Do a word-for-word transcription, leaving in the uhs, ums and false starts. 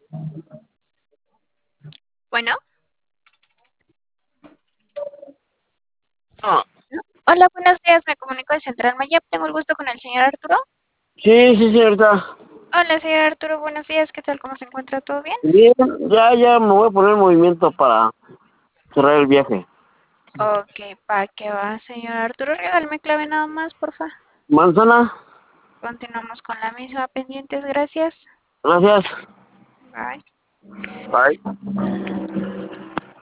Bueno, Ah, hola, buenos días. Me comunico de Central Mayap. Tengo el gusto con el señor Arturo. sí, sí, cierta. Hola, señor Arturo. Buenos días. ¿Qué tal? ¿Cómo se encuentra? ¿Todo bien? Bien, ya, ya me voy a poner en movimiento para cerrar el viaje. Ok, ¿para qué va, señor Arturo? Regálame clave nada más, porfa. Manzana, Continuamos con la misma pendientes. Gracias. gracias. Bye. Bye.